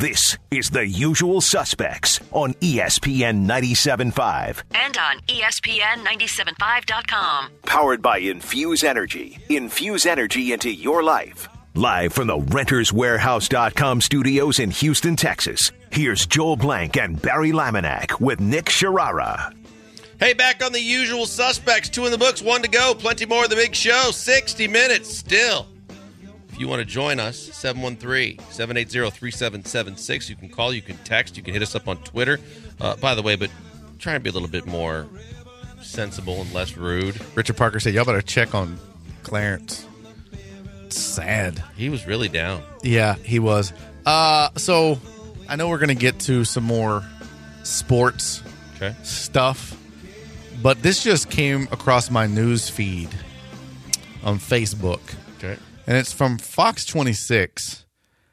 This is The Usual Suspects on ESPN 97.5. And on ESPN975.com. Powered by Infuse Energy. Infuse energy into your life. Live from the RentersWarehouse.com studios in Houston, Texas. Here's Joel Blank and Barry Laminack with Nick Sharara. Hey, back on The Usual Suspects. 2 in the books, 1 to go. Plenty more of the big show. 60 minutes still. If you want to join us, 713-780-3776. You can call, you can text, you can hit us up on Twitter. By the way, but try and be a little bit more sensible and less rude. Richard Parker said, y'all better check on Clarence. It's sad. He was really down. Yeah, he was. So I know we're going to get to some more sports stuff, but this just came across my news feed on Facebook. Okay. And it's from Fox 26.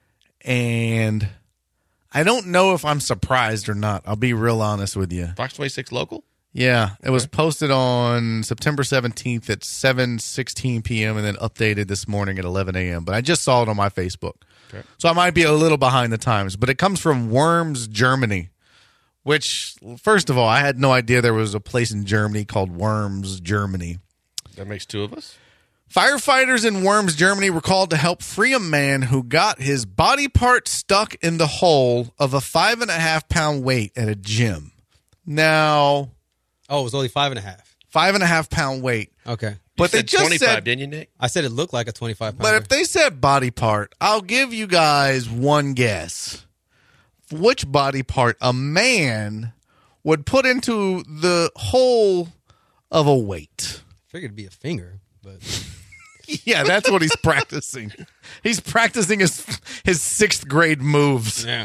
And I don't know if I'm surprised or not. I'll be real honest with you. Fox 26 local? Yeah. It was posted on September 17th at 7:16 p.m. and then updated this morning at 11 a.m. But I just saw it on my Facebook. Okay. So I might be a little behind the times. But it comes from Worms, Germany, which, first of all, I had no idea there was a place in Germany called Worms, Germany. That makes 2 of us. Firefighters in Worms, Germany were called to help free a man who got his body part stuck in the hole of a 5.5-pound weight at a gym. Now... Oh, it was only 5.5. 5.5-pound weight. Okay. But You they said just 25, said... didn't you, Nick? I said it looked like a 25-pounder. But if they said body part, I'll give you guys one guess. Which body part a man would put into the hole of a weight? Figured it'd be a finger, but... Yeah, that's what he's practicing. He's practicing his 6th grade moves. Yeah.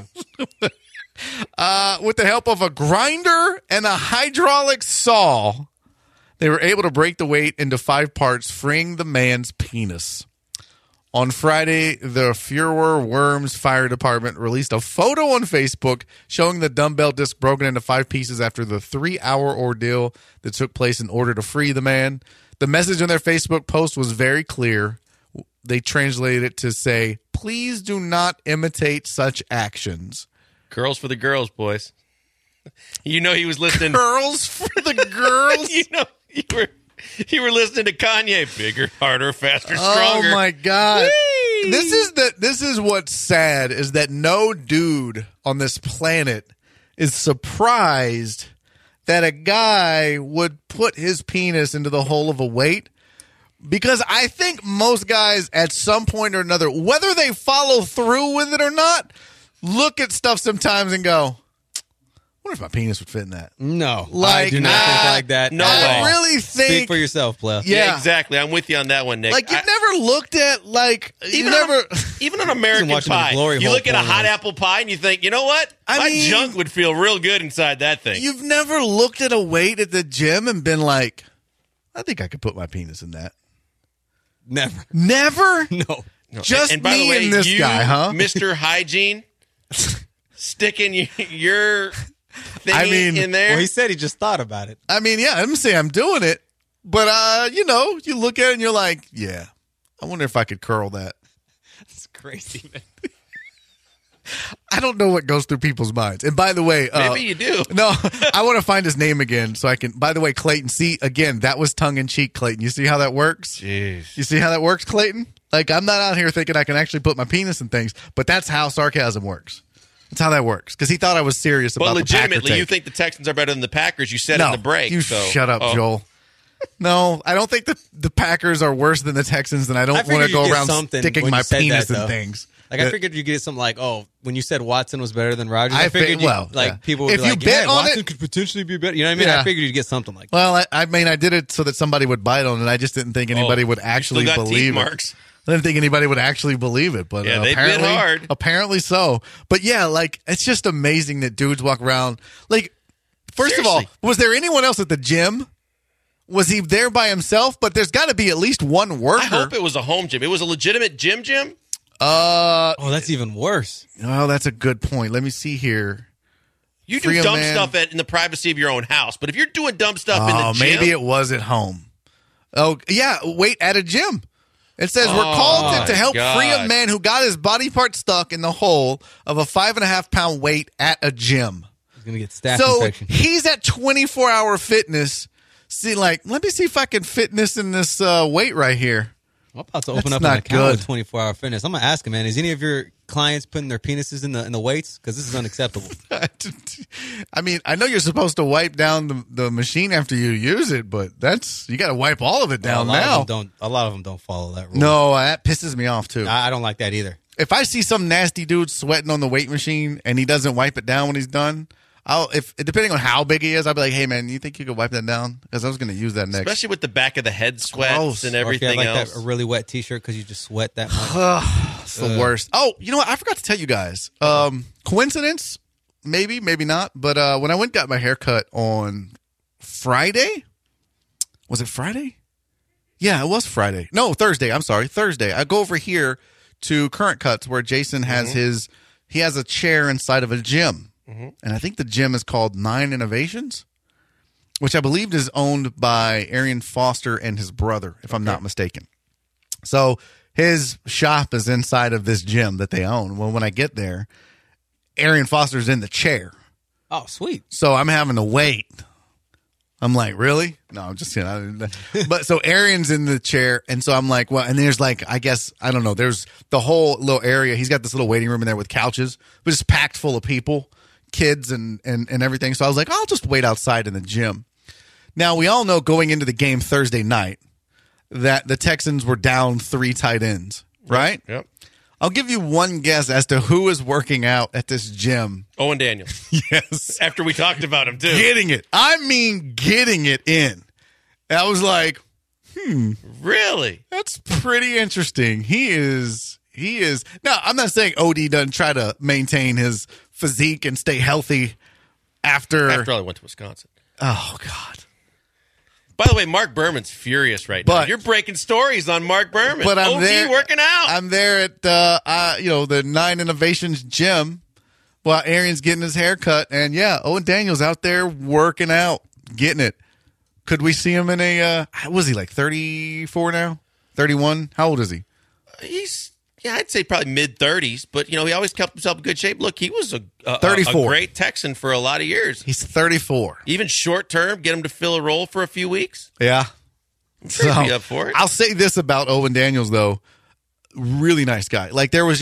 With the help of a grinder and a hydraulic saw, they were able to break the weight into 5 parts, freeing the man's penis. On Friday, the Feuer Worms Fire Department released a photo on Facebook showing the dumbbell disc broken into 5 pieces after the 3-hour ordeal that took place in order to free the man. The message on their Facebook post was very clear. They translated it to say, "Please do not imitate such actions." Girls for the girls, boys. You know he was listening. Girls for the girls? You know you were listening to Kanye. Bigger, harder, faster, stronger. Oh my God. Whee! This is what's sad is that no dude on this planet is surprised that a guy would put his penis into the hole of a weight. Because I think most guys at some point or another, whether they follow through with it or not, look at stuff sometimes and go, I wonder if my penis would fit in that. No. Like, I do not think like that. no at way. all. I really think... Speak for yourself, Pleb. Yeah. Exactly. I'm with you on that one, Nick. Like, you've never looked at, like... Even on American watching the Pie, Glory you Hole look at a hot pornos. apple pie and you think, you know what? I My mean- junk would feel real good inside that thing. You've never looked at a weight at the gym and been like, I think I could put my penis in that. Never. Never? No. Just and by the me way, and this you, guy, huh? Mr. Hygiene, sticking your thingy in there. Well, he said he just thought about it. I mean, yeah, I'm saying I'm doing it. But, you look at it and you're like, yeah, I wonder if I could curl that. It's crazy, man. I don't know what goes through people's minds. And by the way, Maybe you do. No, I want to find his name again so I can. By the way, Clayton, see, again, that was tongue in cheek, Clayton. You see how that works? Jeez. You see how that works, Clayton? Like, I'm not out here thinking I can actually put my penis in things, but that's how sarcasm works. That's how that works. Because he thought I was serious But about the Packer legitimately, take. you think the Texans are better than the Packers. You said it No, in the break. you so. shut up, Joel. No, I don't think the Packers are worse than the Texans, and I don't want figured to go you'd get around something sticking when my you said penis that, in though. things. Like, I figured you'd get something like, oh, when you said Watson was better than Rodgers, I I figured yeah. people would If be you like, bet yeah, on Watson it- could potentially be better. You know what I mean? Yeah. I figured you'd get something like that. Well, I mean, I did it so that somebody would bite on it. I just didn't think anybody would actually still got teeth believe it. marks. I didn't think anybody would actually believe it, but Yeah, they bit apparently, hard. Apparently so. But yeah, like, it's just amazing that dudes walk around. Like, first of all, Seriously. was there anyone else at the gym? Was he there by himself? But there's got to be at least one worker. I hope it was a home gym. It was a legitimate gym. Oh, that's even worse. Oh, that's a good point. Let me see here. You Free do a dumb man. stuff in the privacy of your own house. But if you're doing dumb stuff in the Oh, gym. maybe it was at home. Oh, yeah. Wait, at a gym. It says, we're called to help God. free a man who got his body part stuck in the hole of a 5.5-pound weight at a gym. He's going to get staph So infection. he's at 24-hour fitness. See, let me see if I can fit this in this weight right here. I'm about to open That's up not an account good. with 24-hour fitness. I'm going to ask him, man, is any of your clients putting their penises in the weights? Because this is unacceptable. I mean, I know you're supposed to wipe down the machine after you use it, but you got to wipe all of it down now. A lot of them don't follow that rule. No, that pisses me off too. I don't like that either. If I see some nasty dude sweating on the weight machine and he doesn't wipe it down when he's done, depending on how big he is, I'll be like, hey man, you think you could wipe that down? Because I was going to use that next. Especially with the back of the head sweats Gross. and Or if everything you have else. that, a really wet T-shirt because you just sweat that much. It's the worst. Oh, you know what? I forgot to tell you guys. Coincidence? Maybe, maybe not. But when I got my hair cut on Friday, was it Friday? Yeah, it was Friday. No, Thursday. I'm sorry, Thursday. I go over here to Current Cuts where Jason has he has a chair inside of a gym. And I think the gym is called Nine Innovations, which I believe is owned by Arian Foster and his brother, if I'm not mistaken. So his shop is inside of this gym that they own. Well, when I get there, Arian Foster's in the chair. Oh, sweet. So I'm having to wait. I'm like, really? No, I'm just kidding. But so Arian's in the chair, and so I'm like, well, and there's I guess, I don't know, there's the whole little area. He's got this little waiting room in there with couches, but it's packed full of people, kids and everything. So I was like, I'll just wait outside in the gym. Now, we all know going into the game Thursday night that the Texans were down 3 tight ends, right? Yep. I'll give you one guess as to who is working out at this gym. Owen Daniels. Yes. After we talked about him, too. Getting it. I mean, getting it in. And I was like, Really? that's pretty interesting. He is. Now, I'm not saying OD doesn't try to maintain his physique and stay healthy after After all, I went to Wisconsin. Oh, God. By the way, Mark Berman's furious right now. But- You're breaking stories on Mark Berman. But I'm OG there working out. I'm there at the Nine Innovations gym while Arian's getting his hair cut, and Owen Daniels out there working out, getting it. Could we see him in was he like 34 now? 31? How old is he? He's, I'd say probably mid-30s, but, he always kept himself in good shape. Look, he was a 34. great Texan for a lot of years. He's 34. Even short-term, get him to fill a role for a few weeks. Yeah. I'm sure he'd be up for it. I'll say this about Owen Daniels, though. Really nice guy. Like, there's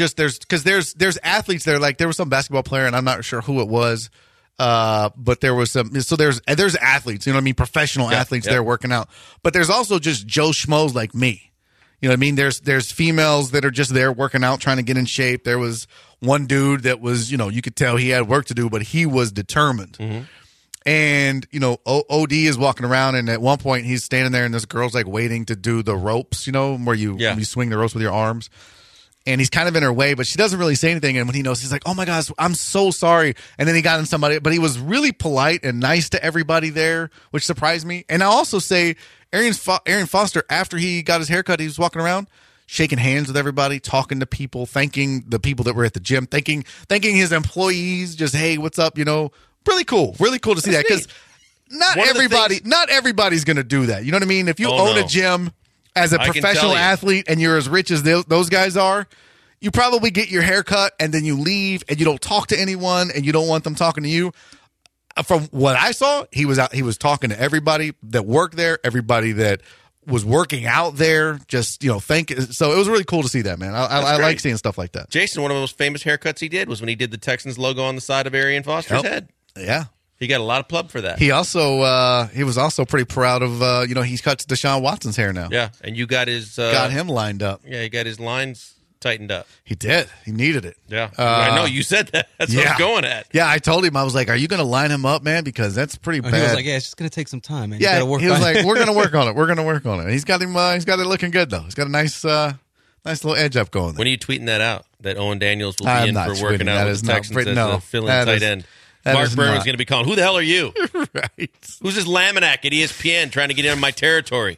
athletes there. Like, there was some basketball player, and I'm not sure who it was. But there was there's athletes, professional athletes there working out. But there's also just Joe Schmoes like me. You know what I mean? There's females that are just there working out, trying to get in shape. There was one dude that was, you could tell he had work to do, but he was determined. Mm-hmm. And, OD is walking around, and at one point he's standing there, and this girl's like waiting to do the ropes, where you swing the ropes with your arms. And he's kind of in her way, but she doesn't really say anything. And when he knows, he's like, oh my gosh, I'm so sorry. And then he got in somebody, but he was really polite and nice to everybody there, which surprised me. And I'll also say Arian Foster, after he got his haircut, he was walking around, shaking hands with everybody, talking to people, thanking the people that were at the gym, thanking his employees, just, hey, what's up? Really cool to see that, because not everybody's going to do that. You know what I mean? If you own a gym as a professional athlete and you're as rich as those guys are, you probably get your hair cut and then you leave and you don't talk to anyone and you don't want them talking to you. From what I saw, he was talking to everybody that worked there, everybody that was working out there. Just so it was really cool to see that, man. I like seeing stuff like that. Jason, one of the most famous haircuts he did was when he did the Texans logo on the side of Arian Foster's head. Yeah. He got a lot of plug for that. He also he was also pretty proud of he cuts Deshaun Watson's hair now. Yeah, and you got his got him lined up. Yeah, he got his lines tightened up. He did. He needed it. Yeah, I know you said that. That's what I was going at. Yeah, I told him, I was like, "Are you going to line him up, man? Because that's pretty bad." He was like, "Yeah, it's just going to take some time, man. Yeah, you work he was like, "We're going to work on it. We're going to work on it." He's got him. He's got it looking good though. He's got a nice little edge up going there. When are you tweeting that out? That Owen Daniels will be in for working out with the Texans as a fill-in tight end. Mark Berman's going to be calling, who the hell are you? Right. Who's this Laminack at ESPN trying to get in my territory?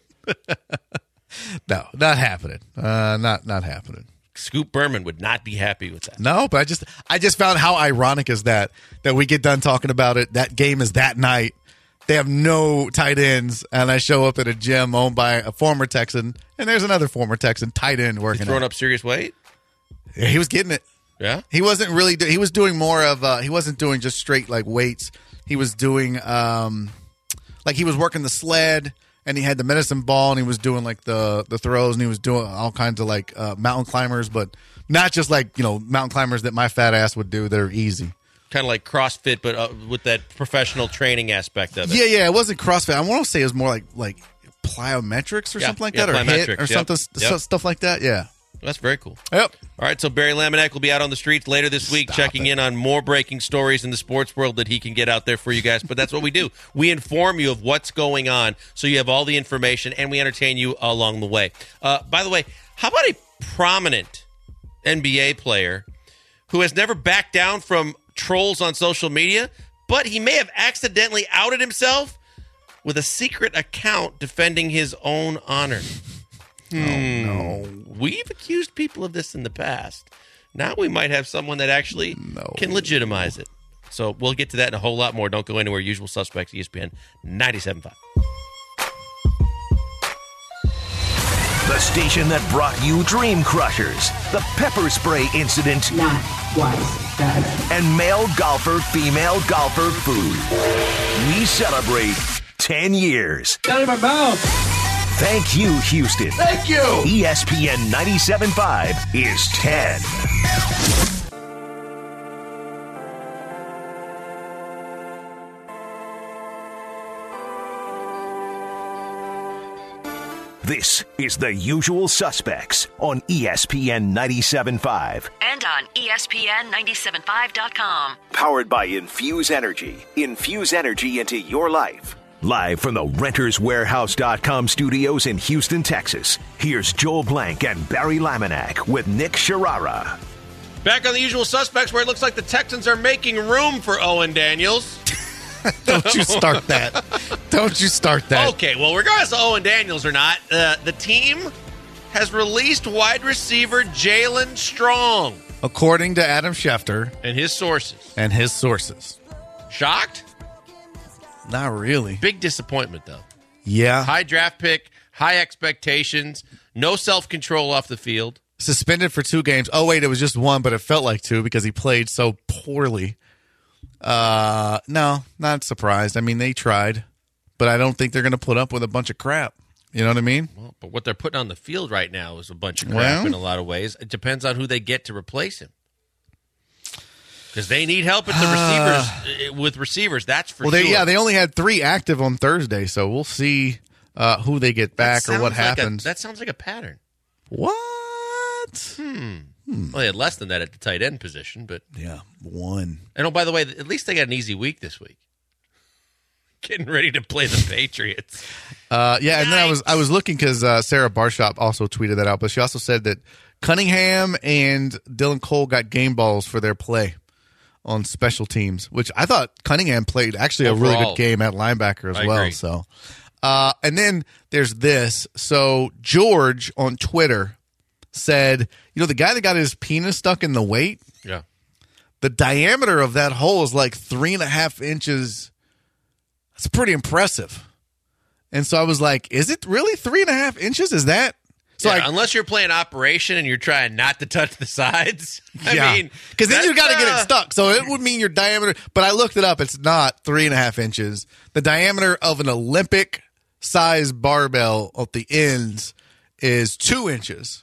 No, not happening. Not happening. Scoop Berman would not be happy with that. No, but I just found how ironic is that we get done talking about it. That game is that night, they have no tight ends, and I show up at a gym owned by a former Texan, and there's another former Texan tight end working. Throwing up serious weight? Yeah, he was getting it. Yeah? He wasn't really he was doing more of he wasn't doing just straight like weights. He was doing like he was working the sled, and he had the medicine ball, and he was doing like the throws, and he was doing all kinds of like mountain climbers, but not just like, mountain climbers that my fat ass would do that are easy. Kind of like CrossFit, but with that professional training aspect of it. Yeah, it wasn't CrossFit. I want to say it was more like plyometrics or something like that, or HIIT or something, stuff like that. Yeah. That's very cool. Yep. All right, so Barry Laminack will be out on the streets later this week checking in on more breaking stories in the sports world that he can get out there for you guys. But that's what we do. We inform you of what's going on so you have all the information, and we entertain you along the way. By the way, how about a prominent NBA player who has never backed down from trolls on social media, but he may have accidentally outed himself with a secret account defending his own honor? Oh, no. We've accused people of this in the past. Now we might have someone that actually can legitimize it. So we'll get to that and a whole lot more. Don't go anywhere. Usual Suspects, ESPN 97.5. The station that brought you Dream Crushers, the pepper spray incident, Not twice that. and male golfer, female golfer food. We celebrate 10 years. Get out of my mouth. Thank you, Houston. Thank you. ESPN 97.5 is 10. This is The Usual Suspects on ESPN 97.5. And on ESPN975.com. Powered by Infuse Energy. Infuse energy into your life. Live from the RentersWarehouse.com studios in Houston, Texas, here's Joel Blank and Barry Laminack with Nick Sharara. Back on The Usual Suspects, where it looks like the Texans are making room for Owen Daniels. Don't you start that. Don't you start that. Okay, well, regardless of Owen Daniels or not, the team has released wide receiver Jalen Strong. According to Adam Schefter And his sources. Shocked? Not really. Big disappointment, though. Yeah. High draft pick, high expectations, no self-control off the field. Suspended for 2 games. Oh, wait, it was just 1, but it felt like 2 because he played so poorly. No, not surprised. I mean, they tried, but I don't think they're going to put up with a bunch of crap. You know what I mean? Well, but what they're putting on the field right now is a bunch of crap in a lot of ways. It depends on who they get to replace him. Because they need help at the receivers, that's for sure. They only had 3 active on Thursday, so we'll see who they get back or what happens. That sounds like a pattern. What? Well, they had less than that at the tight end position, but Yeah, 1. and by the way, at least they got an easy week this week. Getting ready to play the Patriots. And then I was looking because Sarah Barshop also tweeted that out, but she also said that Cunningham and Dylan Cole got game balls for their play on special teams, which I thought Cunningham played actually Overall, a really good game at linebacker as well. agree. So, and then there's this. So George on Twitter said, the guy that got his penis stuck in the weight, Yeah. the diameter of that hole is like 3.5 inches. That's pretty impressive. And so I was like, is it really 3.5 inches? Is that? So unless you're playing operation and you're trying not to touch the sides. I mean, because then you got to get it that's, stuck. So it would mean your diameter. But I looked it up. It's not 3.5 inches. The diameter of an Olympic size barbell at the ends is 2 inches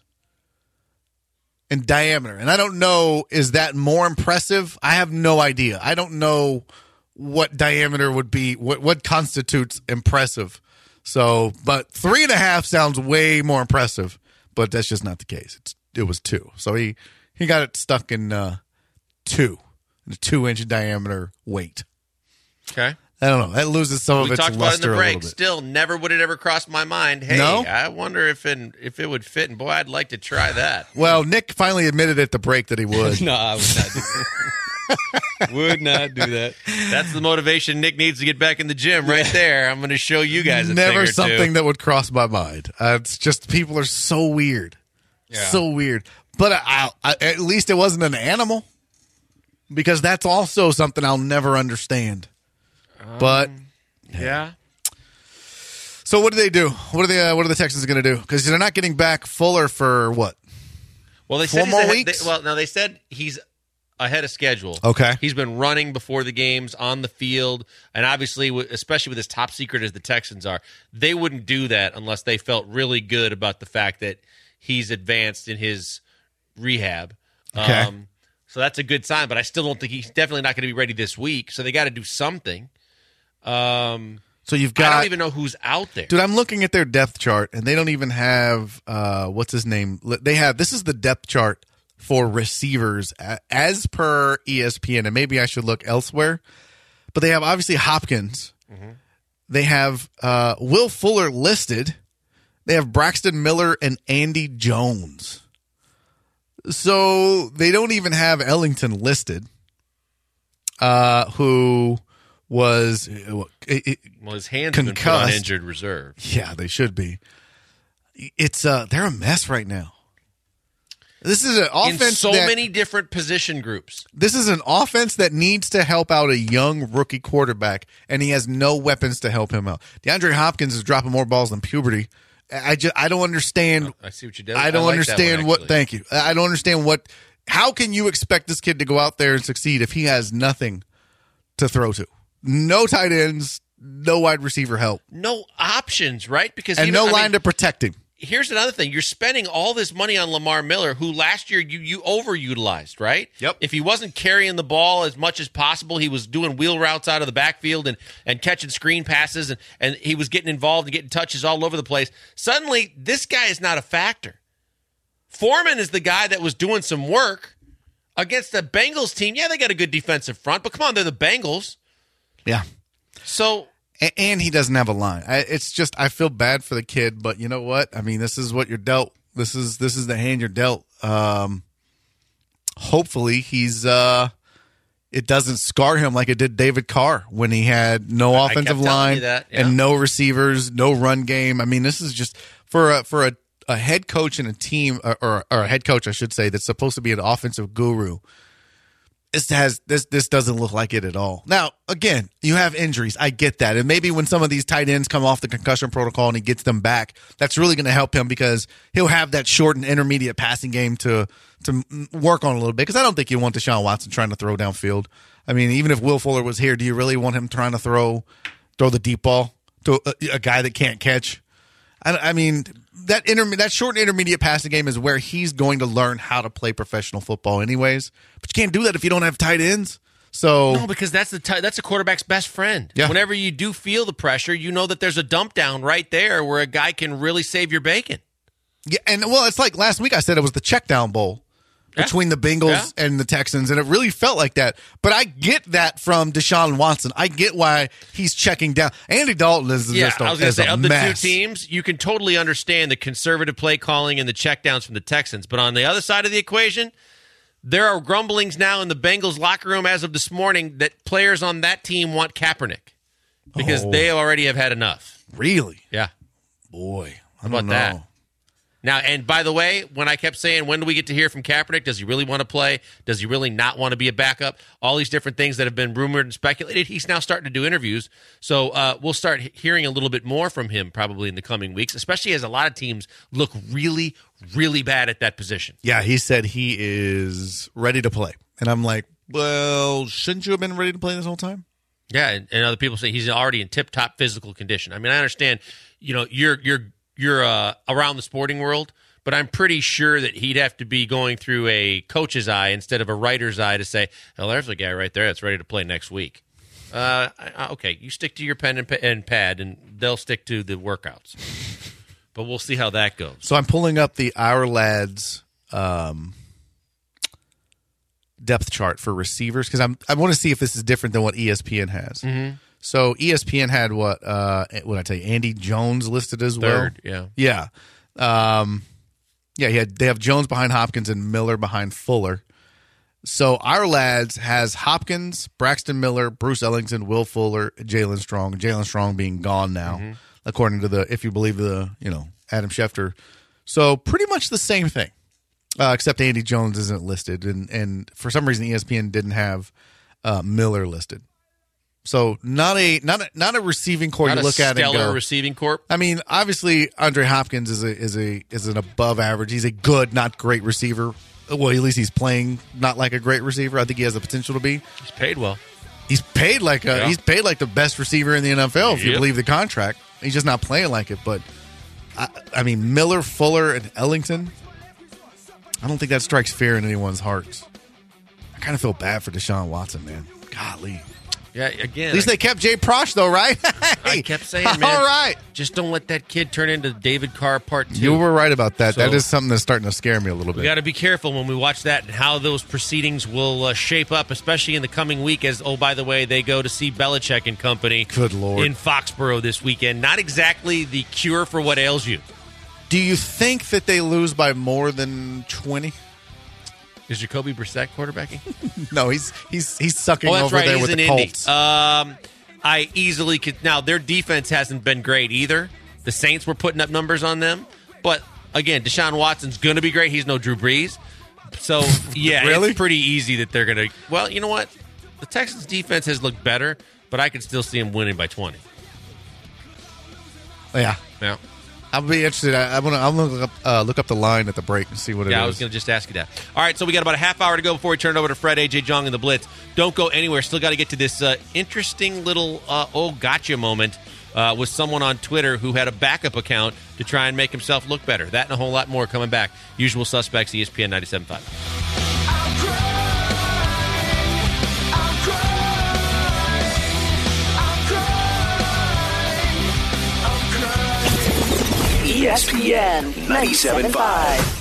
in diameter. And I don't know, is that more impressive? I have no idea. I don't know what diameter would be, what constitutes impressive. So, but 3.5 sounds way more impressive, but that's just not the case. It was 2. So he got it stuck in 2, in a 2-inch diameter weight. Okay. I don't know. That loses some of We its talked about it in luster the a break. little bit. Still, never would it ever cross my mind. Hey, No? I wonder if it would fit. And boy, I'd like to try that. Well, Nick finally admitted at the break that he would. No, I would not do that. Would not do that. That's the motivation Nick needs to get back in the gym right there. I'm going to show you guys a Never thing or something two. that would cross my mind. It's just people are so weird. Yeah. So weird. But I, at least it wasn't an animal, because that's also something I'll never understand. But Yeah. So what do they do? What are the Texans going to do? Because they're not getting back Fuller for what? Well, they 4 said more weeks. They said he's ahead of schedule. Okay. He's been running before the games on the field, and obviously, especially with as top secret as the Texans are, they wouldn't do that unless they felt really good about the fact that he's advanced in his rehab. Okay. So that's a good sign, but I still don't think he's definitely not going to be ready this week. So they got to do something. So you've got. I don't even know who's out there. Dude, I'm looking at their depth chart, and they don't even have what's his name. They have this is the depth chart for receivers as per ESPN, and maybe I should look elsewhere. But they have obviously Hopkins. Mm-hmm. They have Will Fuller listed. They have Braxton Miller and Andy Jones. So they don't even have Ellington listed, who was his hands have been put on injured reserve. Yeah, they should be. It's they're a mess right now. This is an offense in so many different position groups. This is an offense that needs to help out a young rookie quarterback, and he has no weapons to help him out. DeAndre Hopkins is dropping more balls than puberty. I don't understand. I see what you did. I don't understand what. Thank you. I don't understand what. How can you expect this kid to go out there and succeed if he has nothing to throw to? No tight ends, no wide receiver help, no options, right? Because no line to protect him. Here's another thing. You're spending all this money on Lamar Miller, who last year you overutilized, right? Yep. If he wasn't carrying the ball as much as possible, he was doing wheel routes out of the backfield and catching screen passes, and he was getting involved and getting touches all over the place. Suddenly, this guy is not a factor. Foreman is the guy that was doing some work against the Bengals team. Yeah, they got a good defensive front, but come on, they're the Bengals. Yeah. So... And he doesn't have a line. It's just I feel bad for the kid, but you know what? I mean, this is what you're dealt. This is the hand you're dealt. Hopefully, he's it doesn't scar him like it did David Carr when he had no offensive line and no receivers, no run game. I mean, this is just for a head coach and a team, or a head coach, I should say, that's supposed to be an offensive guru. This doesn't look like it at all. Now, again, you have injuries. I get that. And maybe when some of these tight ends come off the concussion protocol and he gets them back, that's really going to help him because he'll have that short and intermediate passing game to work on a little bit. Because I don't think you want Deshaun Watson trying to throw downfield. I mean, even if Will Fuller was here, do you really want him trying to throw the deep ball to a guy that can't catch? I mean, that short and intermediate passing game is where he's going to learn how to play professional football anyways. But you can't do that if you don't have tight ends. So no, because that's a quarterback's best friend. Yeah. Whenever you do feel the pressure, you know that there's a dump down right there where a guy can really save your bacon. Yeah, and well, it's like last week I said it was the check down bowl between the Bengals and the Texans, and it really felt like that. But I get that from Deshaun Watson. I get why he's checking down. Andy Dalton is just I was going to say, of the mess. two teams, you can totally understand the conservative play calling and the checkdowns from the Texans. But on the other side of the equation, there are grumblings now in the Bengals locker room as of this morning that players on that team want Kaepernick because they already have had enough. Really? Yeah. Boy, How about that? Now, and by the way, when I kept saying, when do we get to hear from Kaepernick? Does he really want to play? Does he really not want to be a backup? All these different things that have been rumored and speculated. He's now starting to do interviews. So we'll start hearing a little bit more from him probably in the coming weeks, especially as a lot of teams look really, really bad at that position. Yeah, he said he is ready to play. And I'm like, well, shouldn't you have been ready to play this whole time? Yeah, and other people say he's already in tip-top physical condition. I mean, I understand, you're around the sporting world, but I'm pretty sure that he'd have to be going through a coach's eye instead of a writer's eye to say, "Oh, there's a guy right there that's ready to play next week." Okay, you stick to your pen and pad, and they'll stick to the workouts. But we'll see how that goes. So I'm pulling up the Our Lads depth chart for receivers because I want to see if this is different than what ESPN has. Mm-hmm. So ESPN had what I tell you, Andy Jones listed as well. Third, yeah. They have Jones behind Hopkins and Miller behind Fuller. So Our Lads has Hopkins, Braxton Miller, Bruce Ellington, Will Fuller, Jalen Strong. Jalen Strong being gone now, according to if you believe Adam Schefter. So pretty much the same thing, except Andy Jones isn't listed, and for some reason ESPN didn't have Miller listed. So not a receiving core Not you a look at and stellar go. receiving corp. I mean, obviously, Andre Hopkins is an above average. He's a good, not great receiver. Well, at least he's playing not like a great receiver. I think he has the potential to be. He's paid well. He's paid like the best receiver in the NFL if you Yep. believe the contract. He's just not playing like it. But I mean, Miller, Fuller, and Ellington. I don't think that strikes fear in anyone's hearts. I kind of feel bad for Deshaun Watson, man. Golly. Yeah, again. At least they kept Jay Prosh, though, right? I kept saying, man. All right. Just don't let that kid turn into David Carr Part 2. You were right about that. So- That is something that's starting to scare me a little We bit. got to be careful when we watch that and how those proceedings will shape up, especially in the coming week. As by the way, they go to see Belichick and company. Good Lord. In Foxborough this weekend. Not exactly the cure for what ails you. Do you think that they lose by more than 20? Is Jacoby Brissett quarterbacking? No, he's sucking Oh, that's over right. there He's with in the Indy. Colts. I easily could. Now their defense hasn't been great either. The Saints were putting up numbers on them, but again, Deshaun Watson's going to be great. He's no Drew Brees, so yeah, Really? it's pretty easy that they're going to. Well, you know what? The Texans' defense has looked better, but I could still see them winning by 20. Yeah. Yeah. I'll be interested. I'm gonna look up the line at the break and see what it is. Yeah, I was going to just ask you that. All right, so we got about a half hour to go before we turn it over to Fred, AJ Jong, and the Blitz. Don't go anywhere. Still got to get to this interesting little gotcha moment with someone on Twitter who had a backup account to try and make himself look better. That and a whole lot more coming back. Usual Suspects, ESPN 97.5. ESPN 97.5.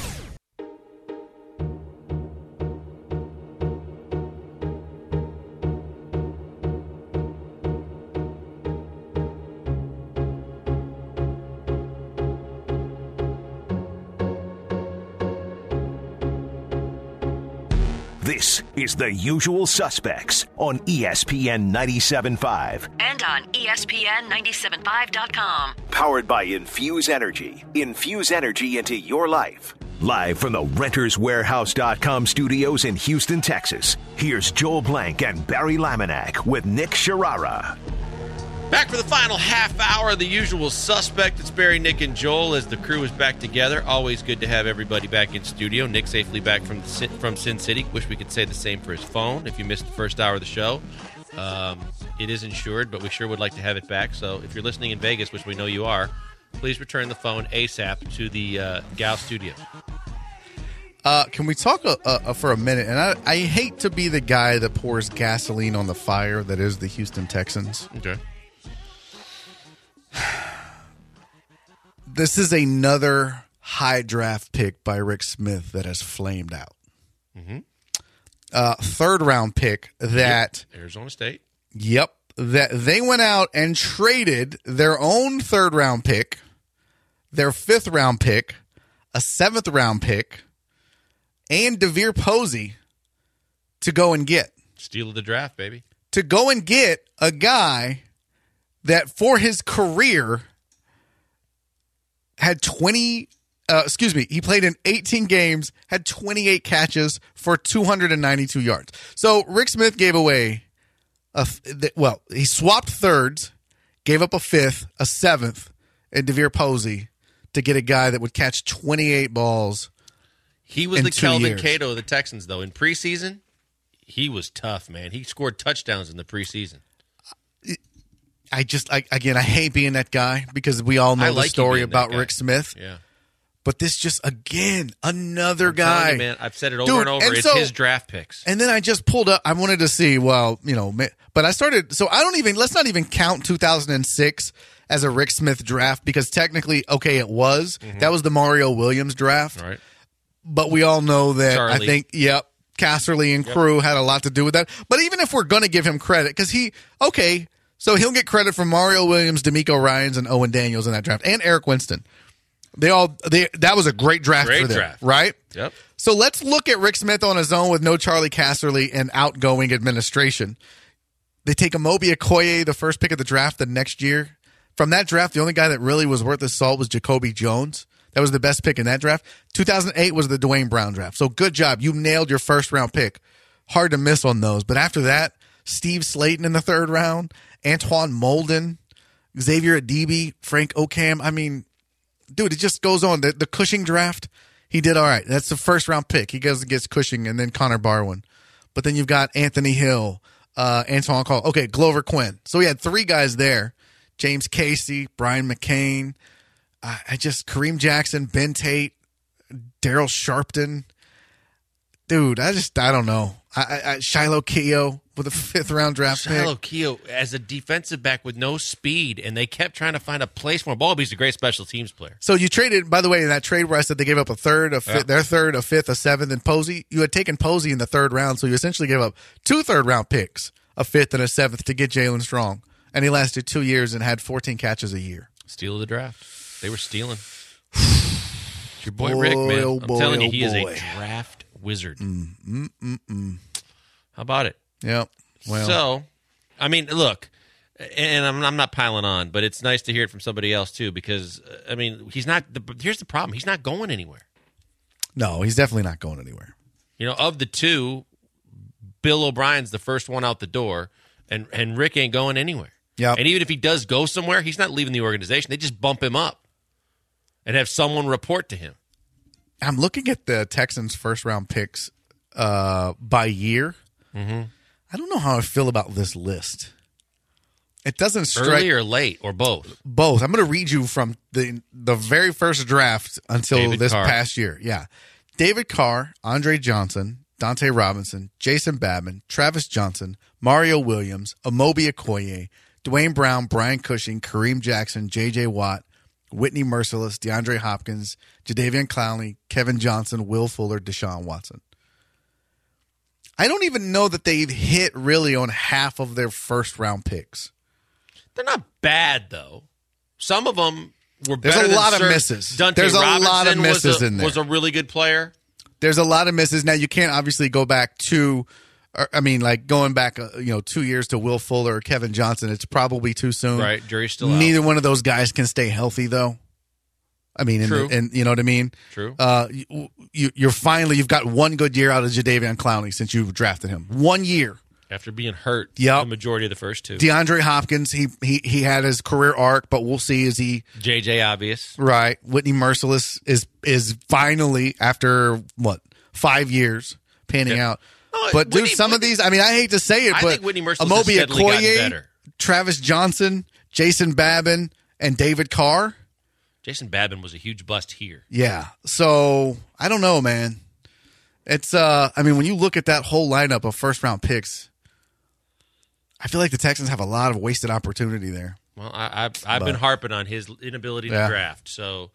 This is The Usual Suspects on ESPN 97.5. And on ESPN975.com. Powered by Infuse Energy. Infuse energy into your life. Live from the RentersWarehouse.com studios in Houston, Texas. Here's Joel Blank and Barry Laminack with Nick Sharara. Back for the final half hour of The Usual Suspect. It's Barry, Nick, and Joel as the crew is back together. Always good to have everybody back in studio. Nick safely back from Sin City. Wish we could say the same for his phone if you missed the first hour of the show. It is insured, but we sure would like to have it back. So if you're listening in Vegas, which we know you are, please return the phone ASAP to the Gal studio. Can we talk for a minute? And I hate to be the guy that pours gasoline on the fire that is the Houston Texans. Okay. This is another high draft pick by Rick Smith that has flamed out. Third round pick that, Arizona State. that they went out and traded their own third round pick, their fifth round pick, a seventh round pick, and DeVere Posey to go and get. Steal of the draft, baby. To go and get a guy that for his career had he played in 18 games, had 28 catches for 292 yards. So Rick Smith gave away, he swapped thirds, gave up a fifth, a seventh, and DeVere Posey to get a guy that would catch 28 balls. He was in the 2 Kelvin years. Cato of the Texans, though. In preseason, he was tough, man. He scored touchdowns in the preseason. I hate being that guy because we all I know like the story you being that about guy. Rick Smith. Yeah. But this just, again, another I'm telling guy. you, man, I've said it over Dude, and over. and It's so- his draft picks. And then I just pulled up. I wanted to see, but I started. So let's not even count 2006 as a Rick Smith draft because technically, okay, it was. That was the Mario Williams draft. All right. But we all know that Charlie. I think, Casserly and crew had a lot to do with that. But even if we're going to give him credit, because so he'll get credit for Mario Williams, D'Amico Ryans, and Owen Daniels in that draft, and Eric Winston. That was a great draft Great for them, draft. right? Yep. So let's look at Rick Smith on his own with no Charlie Casserly and outgoing administration. They take Amobi Okoye, the first pick of the draft, the next year. From that draft, the only guy that really was worth his salt was Jacoby Jones. That was the best pick in that draft. 2008 was the Dwayne Brown draft. So good job. You nailed your first round pick. Hard to miss on those. But after that, Steve Slayton in the 3rd round, Antoine Molden, Xavier Adibi, Frank Okam. I mean, dude, it just goes on. The Cushing draft, he did all right. That's the 1st-round pick. He goes and gets Cushing and then Connor Barwin. But then you've got Anthony Hill, Antoine Call. Okay, Glover Quinn. So we had 3 guys there. James Casey, Brian McCain, Kareem Jackson, Ben Tate, Daryl Sharpton. Dude, I don't know. Shiloh Keogh with a 5th-round draft pick. Shiloh Keogh as a defensive back with no speed, and they kept trying to find a place for him. Ball, he's a great special teams player. So you traded, by the way, in that trade where I said they gave up a 3rd, a 5th, their 3rd, a 5th, a 7th, and Posey. You had taken Posey in the 3rd round, so you essentially gave up 2 3rd-round picks, a 5th and a 7th, to get Jalen Strong. And he lasted 2 years and had 14 catches a year. Steal of the draft. They were stealing. It's your boy Rick, man. I'm telling you, he is a draft wizard. How about it? Yep. Well, so, I mean, look, and I'm not piling on, but it's nice to hear it from somebody else too, because I mean, he's not. Here's the problem: he's not going anywhere. No, he's definitely not going anywhere. You know, of the 2, Bill O'Brien's the first one out the door, and Rick ain't going anywhere. Yeah. And even if he does go somewhere, he's not leaving the organization. They just bump him up and have someone report to him. I'm looking at the Texans' 1st-round picks by year. Mm-hmm. I don't know how I feel about this list. It doesn't strike early or late or both. Both. I'm going to read you from the very first draft until David this Carr. past year. Yeah, David Carr, Andre Johnson, Dante Robinson, Jason Babin, Travis Johnson, Mario Williams, Amobi Okoye, Dwayne Brown, Brian Cushing, Kareem Jackson, J.J. Watt, Whitney Merciless, DeAndre Hopkins, Jadeveon Clowney, Kevin Johnson, Will Fuller, Deshaun Watson. I don't even know that they've hit really on half of their 1st-round picks. They're not bad, though. Some of them were There's better a lot than of misses. Dante There's a Robinson lot of misses in there. Was a really good player. There's a lot of misses. Now, you can't obviously go back to, going back 2 years to Will Fuller or Kevin Johnson. It's probably too soon. Right, jury's still out. Neither one of those guys can stay healthy, though. I mean, True. and you know what I mean? True. You've got one good year out of Jadeveon Clowney since you drafted him. 1 year. After being hurt Yep. the majority of the first 2. DeAndre Hopkins, he had his career arc, but we'll see. Is he JJ obvious. right? Whitney Merciless is finally, after 5 years, panning out. Oh, But dude, Whitney- some of these, I mean, I hate to say it, I but think Whitney Merciless has Amobi steadily gotten Okoye, better. Travis Johnson, Jason Babin, and David Carr. Jason Babin was a huge bust here. Yeah. So I don't know, man. It's when you look at that whole lineup of 1st-round picks, I feel like the Texans have a lot of wasted opportunity there. Well, I've been harping on his inability to draft. So,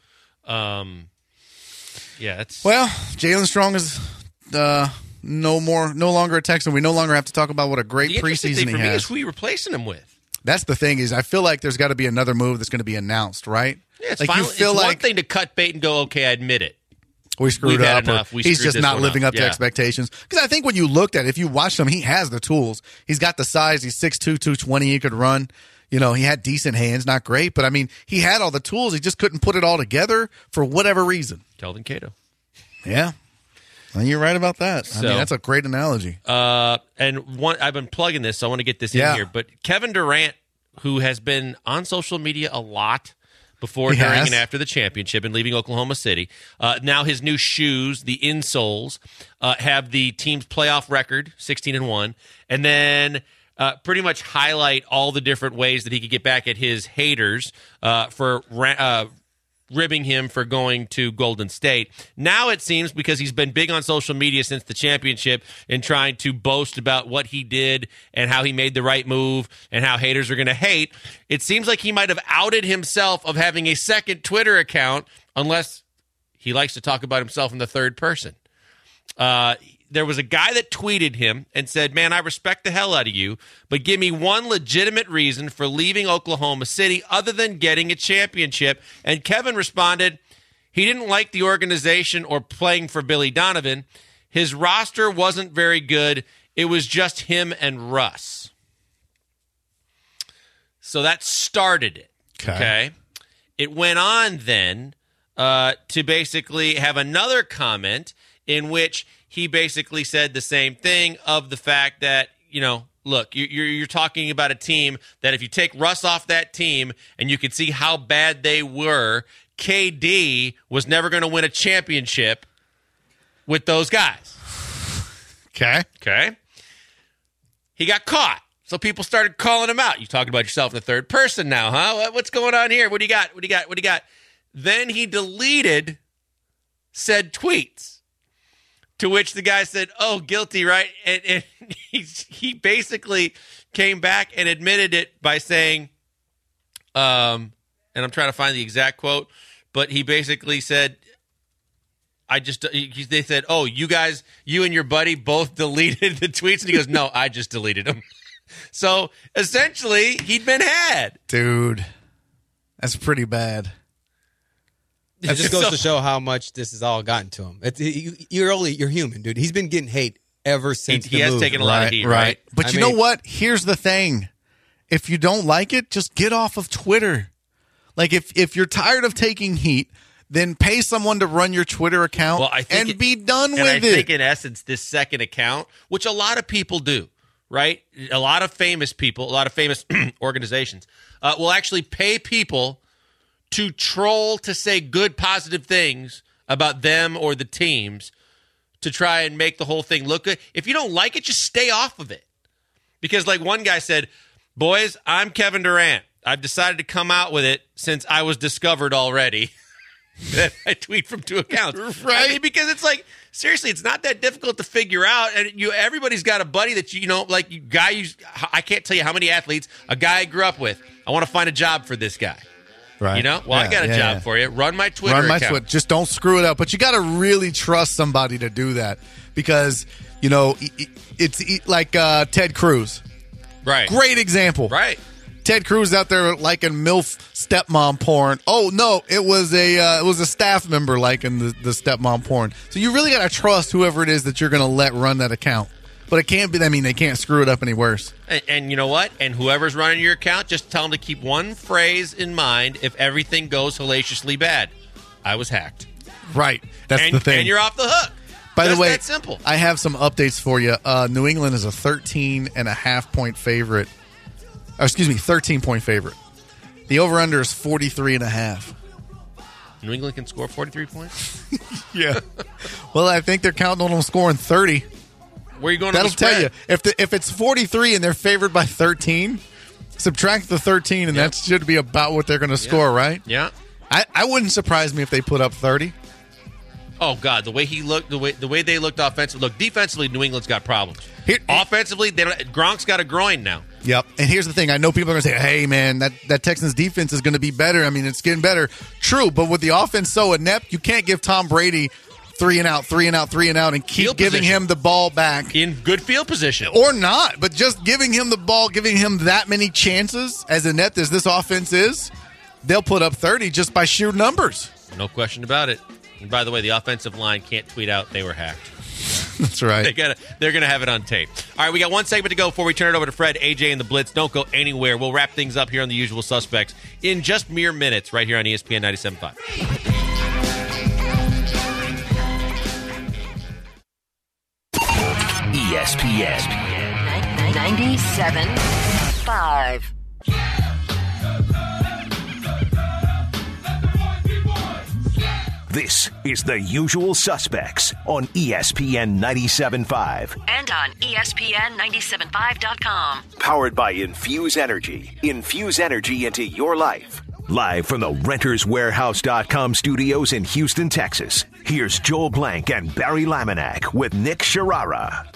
it's Well, Jalen Strong is no longer a Texan. We no longer have to talk about what a great the interesting preseason thing he for me has. is who you replacing him with. That's the thing is, I feel like there's got to be another move that's going to be announced, right? Yeah, it's like finally, you feel it's like one thing to cut bait and go, okay, I admit it. we screwed We've had up, or enough. We he's screwed just this not one living up. up to Yeah. expectations. Because I think when you looked at it, if you watched him, he has the tools. He's got the size. He's 6'2", 220. He could run. You know, he had decent hands, not great, but I mean, he had all the tools. He just couldn't put it all together for whatever reason. Kelvin Cato. Yeah. Well, you're right about that. I So- mean, that's a great analogy. And one, I've been plugging this, so I want to get this Yeah. in here. But Kevin Durant, who has been on social media a lot before, He during, has. and after the championship and leaving Oklahoma City, now his new shoes, the insoles, have the team's playoff record, 16-1, and then pretty much highlight all the different ways that he could get back at his haters for ribbing him for going to Golden State. Now it seems, because he's been big on social media since the championship and trying to boast about what he did and how he made the right move and how haters are going to hate, it seems like he might have outed himself of having a second Twitter account, unless he likes to talk about himself in the third person. There was a guy that tweeted him and said, "Man, I respect the hell out of you, but give me one legitimate reason for leaving Oklahoma City other than getting a championship." And Kevin responded, he didn't like the organization or playing for Billy Donovan. His roster wasn't very good. It was just him and Russ. So that started it. Okay. It went on then to basically have another comment in which he basically said the same thing of the fact that, look, you're talking about a team that if you take Russ off that team and you could see how bad they were, KD was never going to win a championship with those guys. Okay. He got caught. So people started calling him out. You talking about yourself in the third person now, huh? What's going on here? What do you got? Then he deleted said tweets, to which the guy said, oh, guilty, right? And he basically came back and admitted it by saying, and I'm trying to find the exact quote, but he basically said, they said, oh, you and your buddy both deleted the tweets. And he goes, no, I just deleted them. So essentially, he'd been had. Dude, that's pretty bad. It just goes to show how much this has all gotten to him. You're human, dude. He's been getting hate ever since he has taken a lot of heat, right? But you know what? Here's the thing. If you don't like it, just get off of Twitter. Like, if you're tired of taking heat, then pay someone to run your Twitter account and be done with it. And I think, in essence, this second account, which a lot of people do, right? A lot of famous people, a lot of famous organizations will actually pay people to troll, to say good, positive things about them or the teams to try and make the whole thing look good. If you don't like it, just stay off of it. Because like one guy said, boys, I'm Kevin Durant. I've decided to come out with it since I was discovered already. That I tweet from 2 accounts. Right. I mean, because it's like, seriously, it's not that difficult to figure out. And everybody's got a buddy that I can't tell you how many athletes, a guy I grew up with. I want to find a job for this guy. Right. I got a job for you. Run my Twitter account. Just don't screw it up. But you got to really trust somebody to do that because, it's like Ted Cruz. Right. Great example. Right. Ted Cruz out there liking MILF stepmom porn. Oh, no, it was a staff member liking the stepmom porn. So you really got to trust whoever it is that you're going to let run that account. But it can't be, they can't screw it up any worse. And you know what? And whoever's running your account, just tell them to keep one phrase in mind if everything goes hellaciously bad. I was hacked. Right. That's the thing. And you're off the hook. By the way, that simple. I have some updates for you. New England is a 13.5-point favorite. 13-point favorite. The over-under is 43.5. New England can score 43 points? Yeah. Well, I think they're counting on them scoring 30. Where are you going? That'll tell you. If it's 43 and they're favored by 13, subtract the 13, and that should be about what they're going to score, right? Yeah. I wouldn't surprise me if they put up 30. Oh God, the way he looked, the way they looked offensively. Look, defensively, New England's got problems. Offensively, Gronk's got a groin now. Yep. And here's the thing: I know people are going to say, "Hey, man, that Texans defense is going to be better." I mean, it's getting better. True, but with the offense so inept, you can't give Tom Brady 3 and out, and keep giving him the ball back in good field position, or not. But just giving him the ball, giving him that many chances, as inept as this offense is, they'll put up 30 just by sheer numbers. No question about it. And by the way, the offensive line can't tweet out they were hacked. That's right. They're going to have it on tape. All right, we got one segment to go before we turn it over to Fred, AJ, and the Blitz. Don't go anywhere. We'll wrap things up here on The Usual Suspects in just mere minutes right here on ESPN 97.5. ESPN 97.5. This is The Usual Suspects on ESPN 97.5. And on ESPN975.com. Powered by Infuse Energy. Infuse energy into your life. Live from the RentersWarehouse.com studios in Houston, Texas. Here's Joel Blank and Barry Laminack with Nick Sharara.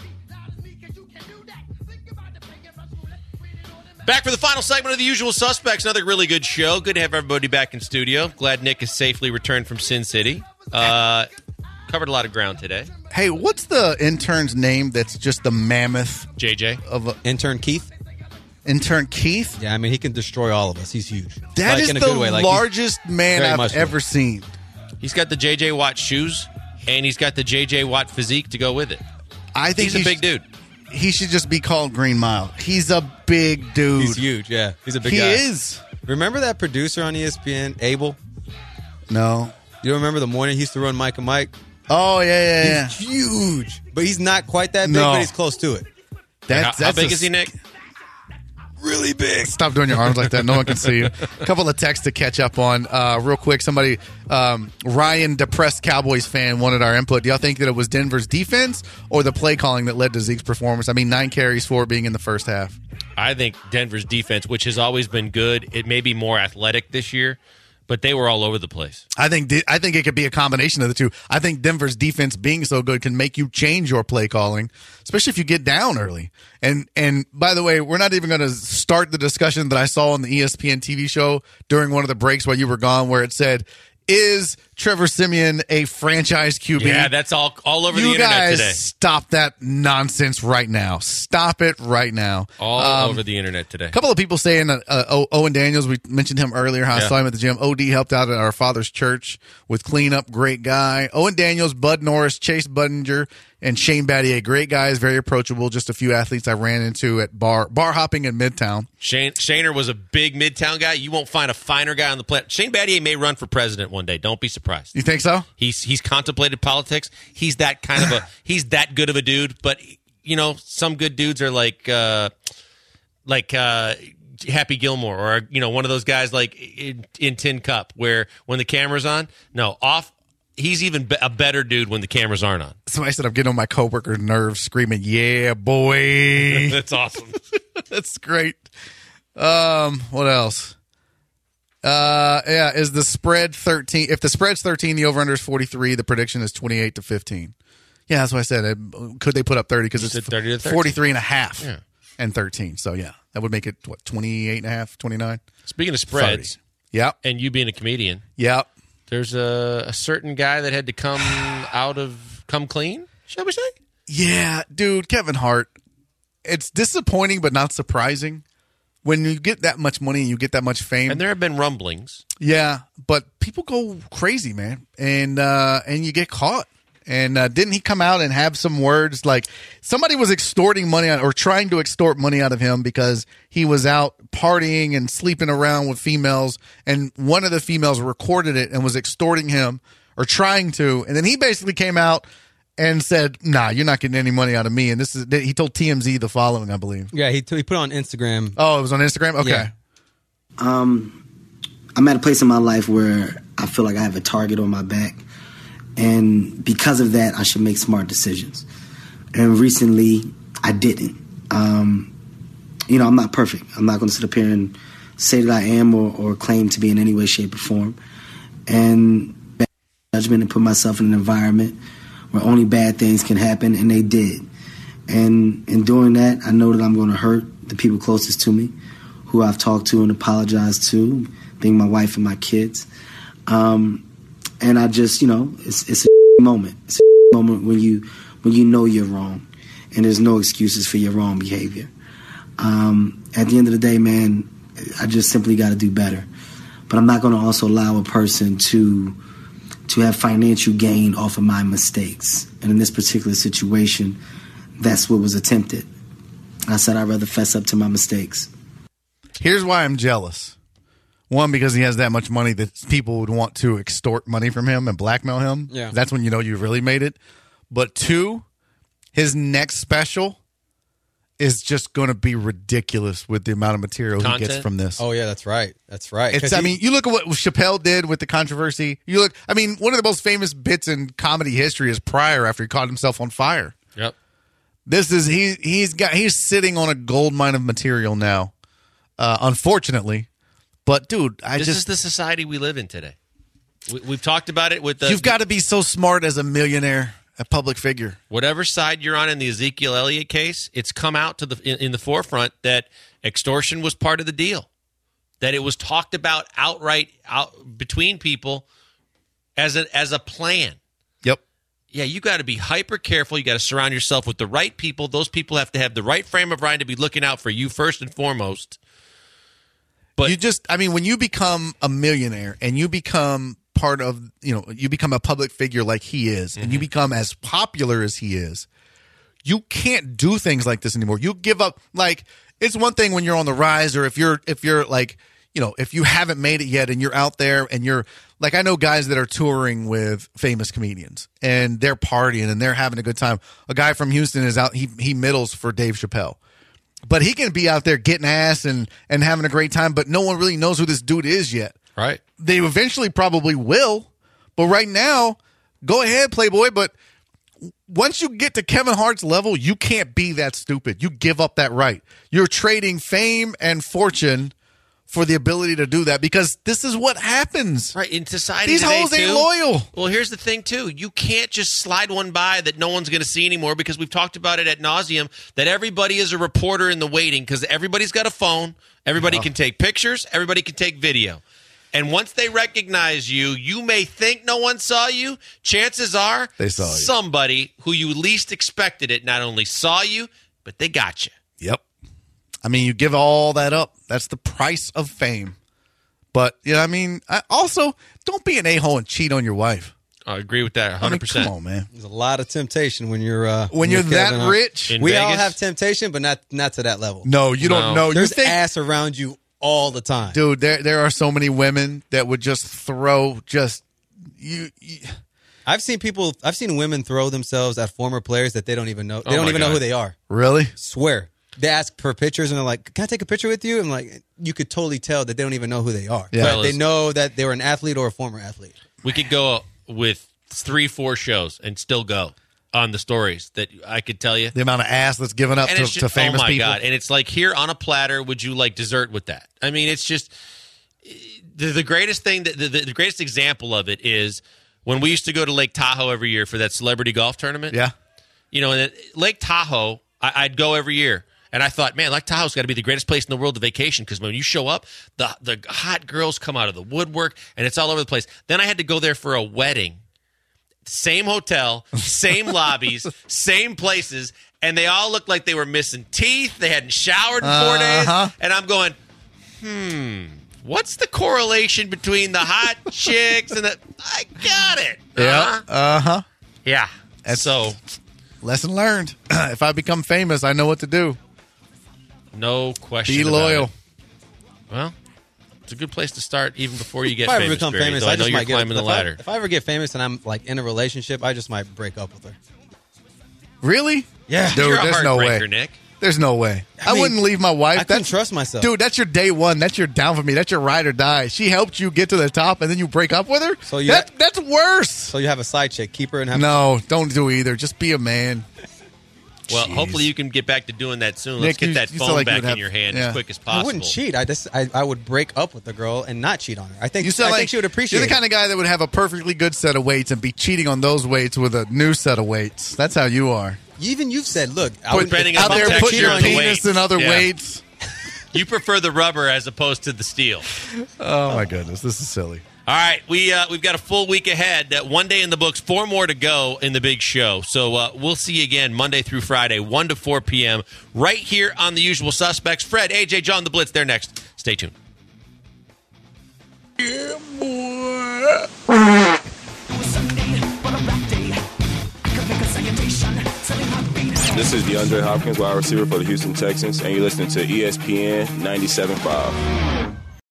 Back for the final segment of The Usual Suspects. Another really good show. Good to have everybody back in studio. Glad Nick has safely returned from Sin City. Covered a lot of ground today. Hey, what's the intern's name that's just the mammoth? JJ. Intern Keith? Intern Keith? Yeah, I mean, he can destroy all of us. He's huge. That is the largest man I've ever seen. He's got the J.J. Watt shoes, and he's got the J.J. Watt physique to go with it. I think he's a big dude. He should just be called Green Mile. He's a big dude. He's huge, yeah. He's a big guy. He is. Remember that producer on ESPN, Abel? No. You don't remember the morning he used to run Mike and Mike? Oh, yeah. He's huge. But he's not quite that big, but he's close to it. How big is he, Nick? Really big. Stop doing your arms like that. No one can see you. A couple of texts to catch up on. Real quick, somebody, Ryan, depressed Cowboys fan, wanted our input. Do y'all think that it was Denver's defense or the play calling that led to Zeke's performance? I mean, 9 carries, 4 being in the first half. I think Denver's defense, which has always been good, it may be more athletic this year, but they were all over the place. I think it could be a combination of the two. I think Denver's defense being so good can make you change your play calling, especially if you get down early. And by the way, we're not even going to start the discussion that I saw on the ESPN TV show during one of the breaks while you were gone, where it said, "Is Trevor Siemian a franchise QB?" Yeah, that's all over the you internet guys today. Stop that nonsense right now. Stop it right now. All over the internet today. A couple of people saying Owen Daniels, we mentioned him earlier, how I saw him at the gym. OD helped out at our father's church with cleanup. Great guy. Owen Daniels, Bud Norris, Chase Budinger, and Shane Battier. Great guys, very approachable. Just a few athletes I ran into at bar hopping in Midtown. Shaner was a big Midtown guy. You won't find a finer guy on the planet. Shane Battier may run for president one day. Don't be surprised. You think so? He's contemplated politics. He's that kind of he's that good of a dude. But you know, some good dudes are like Happy Gilmore, or you know, one of those guys like in Tin Cup, where when the camera's on, off. He's even a better dude when the cameras aren't on. Somebody said I'm getting on my coworker's nerves, screaming, "Yeah, boy!" That's awesome. That's great. What else? Is the spread 13? If the spread's 13, the over/under is 43. The prediction is 28-15. Yeah, that's what I said. Could they put up 30? Because it's 30 to 13. 43.5 and 13. So yeah, that would make it 28.5, 29. Speaking of spreads, 30. Yep. And you being a comedian, yep. There's a certain guy that had to come clean, shall we say? Yeah, dude, Kevin Hart. It's disappointing, but not surprising. When you get that much money and you get that much fame. And there have been rumblings. Yeah, but people go crazy, man. And you get caught. And didn't he come out and have some words like somebody was extorting money or trying to extort money out of him because he was out partying and sleeping around with females, and one of the females recorded it and was extorting him or trying to, and then he basically came out and said, "Nah, you're not getting any money out of me." And he told TMZ the following, I believe. Yeah, he put it on Instagram. Oh, it was on Instagram? Okay. Yeah. I'm at a place in my life where I feel like I have a target on my back. And because of that, I should make smart decisions. And recently, I didn't. I'm not perfect. I'm not going to sit up here and say that I am or claim to be in any way, shape, or form. And bad judgment and put myself in an environment where only bad things can happen, and they did. And in doing that, I know that I'm going to hurt the people closest to me, who I've talked to and apologized to, being my wife and my kids. And I just, it's a moment. It's a moment when you know you're wrong, and there's no excuses for your wrong behavior. At the end of the day, man, I just simply got to do better. But I'm not going to also allow a person to have financial gain off of my mistakes. And in this particular situation, that's what was attempted. I said I'd rather fess up to my mistakes. Here's why I'm jealous. One, because he has that much money that people would want to extort money from him and blackmail him. Yeah. That's when you know you really made it. But two, his next special is just going to be ridiculous with the amount of material he gets from this. Oh, yeah, that's right. That's right. You look at what Chappelle did with the controversy. One of the most famous bits in comedy history is Pryor after he caught himself on fire. Yep. He's sitting on a gold mine of material now, unfortunately. But dude, this is the society we live in today. We've talked about it with you've got to be so smart as a millionaire, a public figure. Whatever side you're on in the Ezekiel Elliott case, it's come out in the forefront that extortion was part of the deal. That it was talked about outright between people as a plan. Yep. Yeah, you got to be hyper careful. You got to surround yourself with the right people. Those people have to have the right frame of mind to be looking out for you first and foremost. But when you become a millionaire and you become part of, you become a public figure like he is, and you become as popular as he is, you can't do things like this anymore. You give up. Like, it's one thing when you're on the rise, or if you're like, if you haven't made it yet and you're out there and you're like I know guys that are touring with famous comedians and they're partying and they're having a good time. A guy from Houston is out, he middles for Dave Chappelle. But he can be out there getting ass and having a great time, but no one really knows who this dude is yet. Right. They eventually probably will, but right now, go ahead, Playboy, but once you get to Kevin Hart's level, you can't be that stupid. You give up that right. You're trading fame and fortune for the ability to do that because this is what happens. Right. In society These today, hoes ain't too, loyal. Well, here's the thing, too. You can't just slide one by that no one's going to see anymore because we've talked about it ad nauseum that everybody is a reporter in the waiting because everybody's got a phone. Everybody can take pictures. Everybody can take video. And once they recognize you, you may think no one saw you. Chances are they saw you. Somebody who you least expected it not only saw you, but they got you. Yep. I mean, you give all that up. That's the price of fame. But, you know what I mean? Also, don't be an a-hole and cheat on your wife. I agree with that 100%. I mean, come on, man. There's a lot of temptation when you're that rich. In we Vegas? all have temptation, but not to that level. No, you don't know. There's you think, ass around you all the time. dude, there are so many women that would just throw you I've seen women throw themselves at former players that they don't even know. They Oh don't my even know God. who they are. really? Swear. They ask for pictures and they're like, "Can I take a picture with you?" I'm like, you could totally tell that they don't even know who they are. Yeah. But Fellas. they know that they were an athlete or a former athlete. We could go with 3-4 shows and still go on the stories that I could tell you. The amount of ass that's given up And to, it's just, famous oh my people. God. And it's like, here on a platter, would you like dessert with that? I mean, it's just the greatest thing, the greatest example of it is when we used to go to Lake Tahoe every year for that celebrity golf tournament. Yeah. You know, and Lake Tahoe, I'd go every year. And I thought, man, Lake Tahoe's got to be the greatest place in the world to vacation because when you show up, the hot girls come out of the woodwork and it's all over the place. Then I had to go there for a wedding. Same hotel, same lobbies, same places, and they all looked like they were missing teeth. They hadn't showered in 4 days. And I'm going, what's the correlation between the hot chicks and the... I got it. Yeah. Yeah. That's- So, Lesson learned. If I become famous, I know what to do. no question Be about loyal. it. Well, it's a good place to start even before you get If I ever famous. become Barry, famous, though I I know just you're might get climbing the ladder. If I ever get famous and I'm like in a relationship, I just might break up with her. Really? Yeah. Dude, You're a there's no way. heartbreaker, Nick. There's no way. I mean, wouldn't leave my wife. I couldn't trust myself. Dude, that's your day one. That's your down for me. That's your ride or die. She helped you get to the top, and then you break up with her? So you- that's worse. So you have a side chick, keep her and have No, don't do either. Just be a man. Well, Jeez. hopefully you can get back to doing that soon. Let's Nick, get that you sound phone like you back would have- in your hand yeah. as quick as possible. I wouldn't cheat. I would break up with the girl and not cheat on her. I think You sound I like think she would appreciate You're the kind it. of guy that would have a perfectly good set of weights and be cheating on those weights with a new set of weights. That's how you are. Even you've said, look, I Put- would, depending if on Out I'm the there, gonna put texture cheat your of on the you- penis weight. in other Yeah. weights. You prefer the rubber as opposed to the steel. Oh my goodness, this is silly. All right, we've got a full week ahead. One day in the books, 4 more to go in the big show. So we'll see you again Monday through Friday, 1 to 4 p.m. right here on The Usual Suspects. Fred, AJ, John, The Blitz, they're next. Stay tuned. This is DeAndre Hopkins, wide receiver for the Houston Texans, and you're listening to ESPN 97.5.